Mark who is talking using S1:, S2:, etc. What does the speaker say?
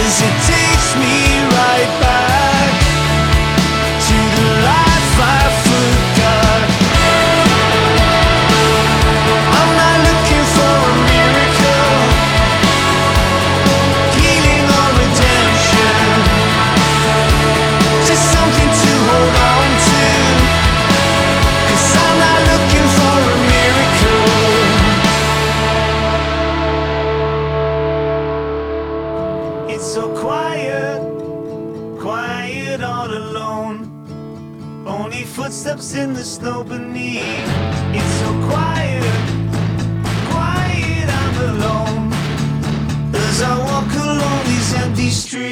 S1: 'cause it takes me right back to the life I forgot. I'm not looking for a miracle, healing or redemption, just something to hold on to, 'cause I'm not looking for a miracle. It's so quiet, quiet all alone, only footsteps in the snow beneath. It's so quiet, quiet I'm alone, as I walk along these empty streets.